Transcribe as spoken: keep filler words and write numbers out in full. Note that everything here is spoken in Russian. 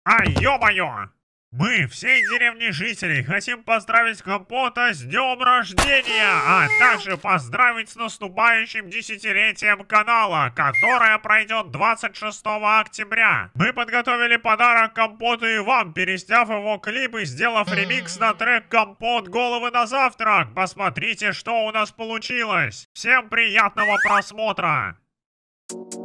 А, ё-моё! Мы, всей деревни жителей, хотим поздравить Компота с днем рождения, а также поздравить с наступающим десятилетием канала, которое пройдет двадцать шестого октября. Мы подготовили подарок Компоту и вам, пересняв его клип и сделав ремикс на трек «Компот. Головы на завтрак». Посмотрите, что у нас получилось. Всем приятного просмотра!